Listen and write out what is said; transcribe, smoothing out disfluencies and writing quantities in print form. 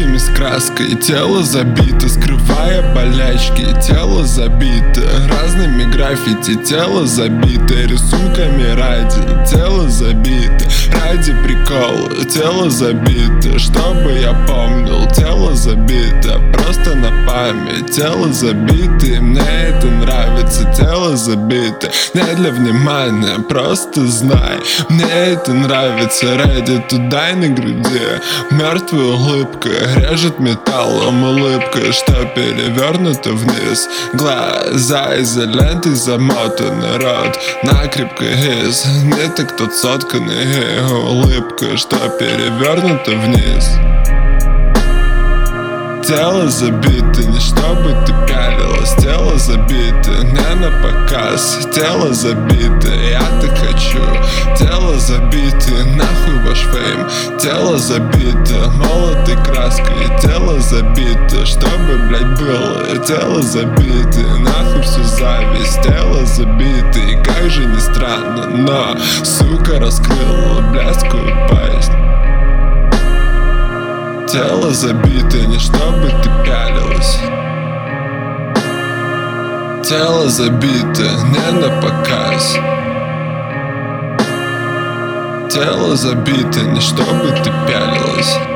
Ручками с краской тело забито, скрывая болячки, тело забито разными граффити, тело забито рисунками ради, тело забито ради прикола, тело забито, чтобы я помнил, тело забито просто на память, тело забито, и мне это нравится, тело забито не для внимания, просто знай, мне это нравится. Ради туда и на груди мертвая улыбка режет металлом, улыбка, что перевернута вниз, глаза изолентой замотаны, рот накрепко из ниток тот сотканный, улыбка, что перевернута вниз. Тело забито, не чтобы ты пялилась, тело забито не на показ, тело забито, я так хочу, тело забито, нахуй ваш фейм, тело забито молотой краской, тело забито, чтобы, блять, было, тело забито, нахуй всю зависть, тело забито, и как же ни странно, но, сука, раскрыла блядскую пасть. Тело забито, не чтобы ты пялилась, тело забито не на показ, тело забито, не чтобы ты пялилась.